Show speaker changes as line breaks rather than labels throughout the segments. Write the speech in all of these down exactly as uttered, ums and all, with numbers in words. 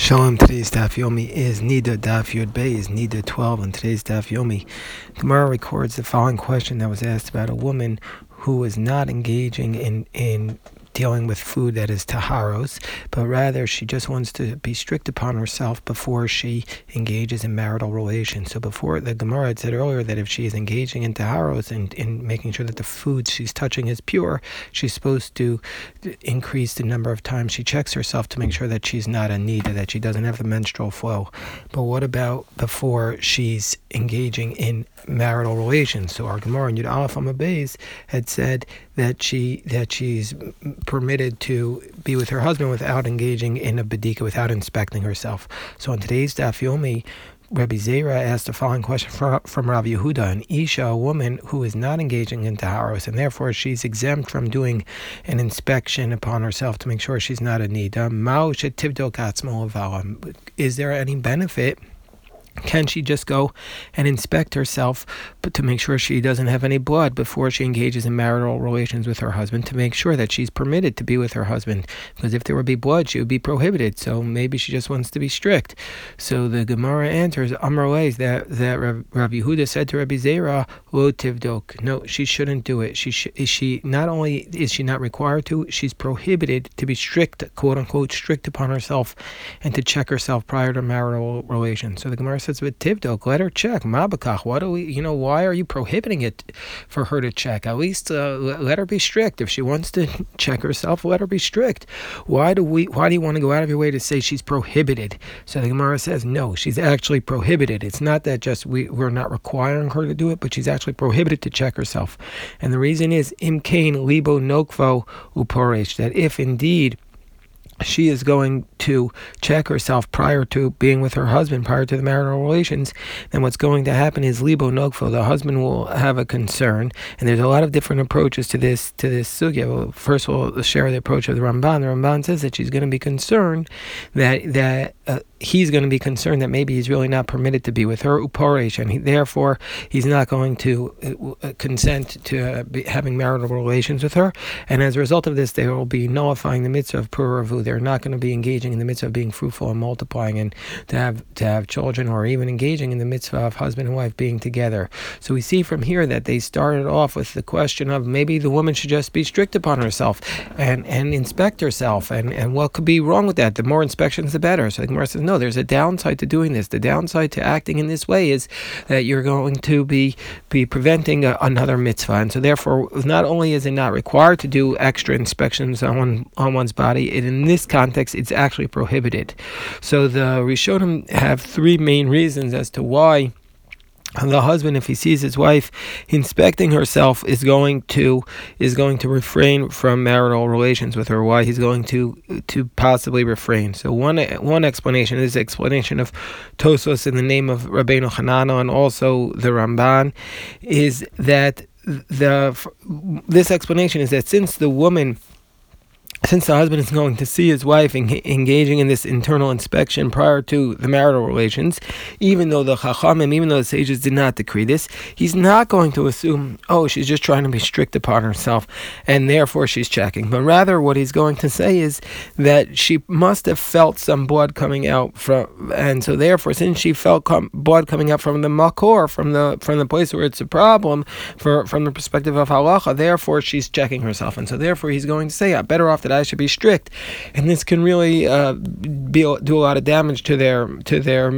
Shalom. Today's Daf Yomi is Nida Daf Yud Beis, Nida twelve, and today's Daf Yomi. Gemara records the following question that was asked about a woman who was not engaging in in dealing with food that is taharos, but rather she just wants to be strict upon herself before she engages in marital relations. So before, the Gemara had said earlier that if she is engaging in taharos and in making sure that the food she's touching is pure, she's supposed to increase the number of times she checks herself to make sure that she's not a nida, that she doesn't have the menstrual flow. But what about before she's engaging in marital relations? So our Gemara in Yud Aleph Amud Beis had said that she that she's permitted to be with her husband without engaging in a bedika, without inspecting herself. So in today's Daf Yomi, Rabbi Zera asked the following question from, from Rav Yehuda: an isha, a woman who is not engaging in taharos, and therefore she's exempt from doing an inspection upon herself to make sure she's not a nida. Ma'u shetivdok atzmo levala. Is there any benefit? Can she just go and inspect herself but to make sure she doesn't have any blood before she engages in marital relations with her husband, to make sure that she's permitted to be with her husband? Because if there would be blood, she would be prohibited. So maybe she just wants to be strict. So the Gemara answers, Amar Leis, that that Rabbi Yehuda said to Rabbi Zera, Lo tivdok. No, she shouldn't do it. She sh- is she not only is she not required to, she's prohibited to be strict, quote unquote, strict upon herself and to check herself prior to marital relations. So the Gemara says, with tivdok, let her check. Mabakach, what do we, you know, why are you prohibiting it for her to check? At least uh, let her be strict. If she wants to check herself, let her be strict. Why do we? Why do you want to go out of your way to say she's prohibited? So the Gemara says, no, she's actually prohibited. It's not that just we, we're not requiring her to do it, but she's actually prohibited to check herself. And the reason is, imkain libo nokvo uporesh, that if indeed she is going to check herself prior to being with her husband, prior to the marital relations, then what's going to happen is libo nogfo, the husband will have a concern. And there's a lot of different approaches to this to this sugya. Well, first we'll share the approach of the Ramban. The Ramban says that she's going to be concerned that that uh, he's going to be concerned that maybe he's really not permitted to be with her, uparesh, and he, therefore he's not going to uh, consent to uh, be having marital relations with her. And as a result of this, they will be nullifying the mitzvah of puravu. They're not going to be engaging in the mitzvah of being fruitful and multiplying and to have to have children, or even engaging in the mitzvah of husband and wife being together. So we see from here that they started off with the question of maybe the woman should just be strict upon herself and, and inspect herself, and, and what could be wrong with that? The more inspections, the better. So the Gemara says, no, there's a downside to doing this. The downside to acting in this way is that you're going to be be preventing a, another mitzvah, and so therefore not only is it not required to do extra inspections on one, on one's body, it, in this context, it's actually prohibited. So the Rishonim have three main reasons as to why the husband, if he sees his wife inspecting herself, is going to is going to refrain from marital relations with her. Why he's going to to possibly refrain. So one one explanation is the explanation of Tosfos in the name of Rabbeinu Hanano, and also the Ramban, is that the this explanation is that since the woman Since the husband is going to see his wife en- engaging in this internal inspection prior to the marital relations, even though the Chachamim, even though the sages did not decree this, he's not going to assume, oh, she's just trying to be strict upon herself, and therefore she's checking. But rather, what he's going to say is that she must have felt some blood coming out from, and so therefore, since she felt com- blood coming out from the makor, from the from the place where it's a problem, for from the perspective of halacha, therefore she's checking herself, and so therefore he's going to say, I'm better off that I should be strict, and this can really uh, be do a lot of damage to their to their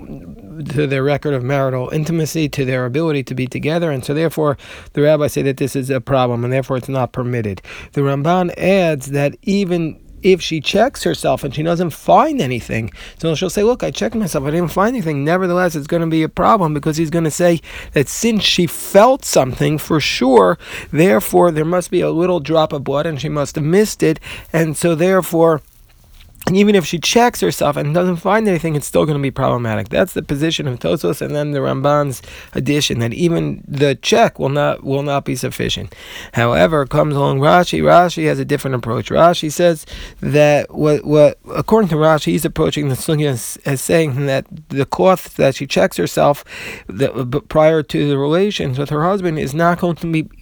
to their record of marital intimacy, to their ability to be together, and so therefore the rabbis say that this is a problem, and therefore it's not permitted. The Ramban adds that even if she checks herself and she doesn't find anything, so she'll say, look, I checked myself, I didn't find anything. Nevertheless, it's going to be a problem, because he's going to say that since she felt something for sure, therefore there must be a little drop of blood and she must have missed it, and so therefore even if she checks herself and doesn't find anything, it's still going to be problematic. That's the position of Tosfos, and then the Ramban's addition that even the check will not will not be sufficient. However, comes along Rashi. Rashi has a different approach. Rashi says that what what according to Rashi, he's approaching the sugya as, as saying that the cloth that she checks herself that, but prior to the relations with her husband is not going to be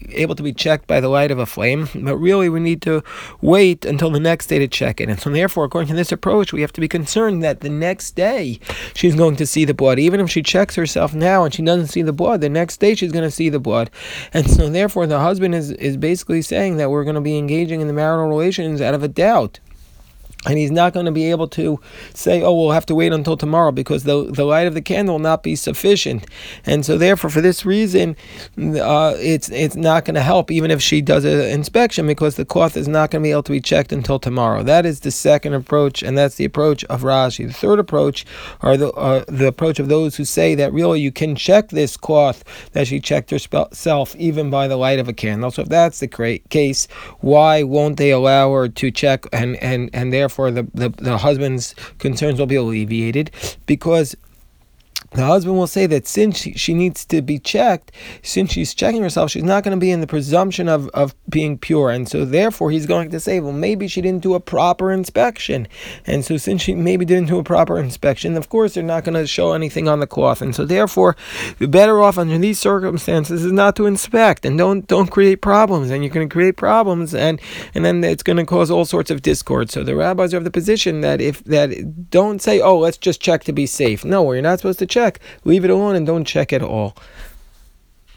able to be checked by the light of a flame, but really we need to wait until the next day to check it. And so therefore, according to this approach, we have to be concerned that the next day she's going to see the blood. Even if she checks herself now and she doesn't see the blood, the next day she's going to see the blood. And so therefore, the husband is, is basically saying that we're going to be engaging in the marital relations out of a doubt. And he's not going to be able to say, oh, we'll have to wait until tomorrow, because the the light of the candle will not be sufficient. And so therefore, for this reason, uh, it's it's not going to help even if she does an inspection, because the cloth is not going to be able to be checked until tomorrow. That is the second approach, and that's the approach of Rashi. The third approach are the uh, the approach of those who say that really you can check this cloth that she checked herself even by the light of a candle. So if that's the case, why won't they allow her to check and, and, and therefore The, the, the husband's concerns will be alleviated? Because the husband will say that since she, she needs to be checked, since she's checking herself, she's not going to be in the presumption of, of being pure. And so therefore he's going to say, well, maybe she didn't do a proper inspection. And so since she maybe didn't do a proper inspection, of course they're not going to show anything on the cloth. And so therefore, the better off under these circumstances is not to inspect, and don't don't create problems. And you're going to create problems, and, and then it's going to cause all sorts of discord. So the rabbis are of the position that if that don't say, oh, let's just check to be safe. No, you're not supposed to check. Leave it alone and don't check at all.